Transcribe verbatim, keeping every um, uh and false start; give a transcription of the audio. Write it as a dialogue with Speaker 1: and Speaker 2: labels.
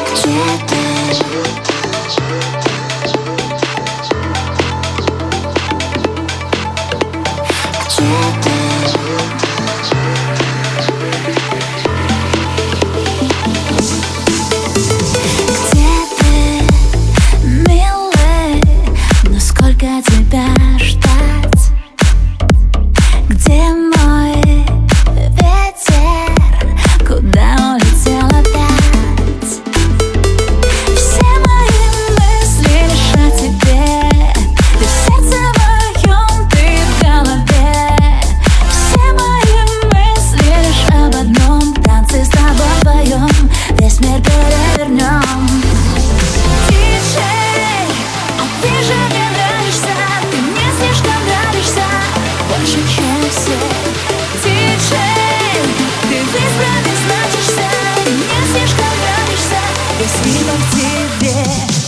Speaker 1: Тебя ждать? Где мой ветер? Куда улетел опять? Все мои мысли лишь о тебе. Ты в сердце моем, ты в голове. Все мои мысли лишь об одном: в танце с тобой вдвоем весь мир перевернем. Диджей, а ты же мне нравишься, ты мне слишком нравишься, больше, чем все. Диджей, ты в избранных значишься, ты мне слишком нравишься, весь мир в тебе.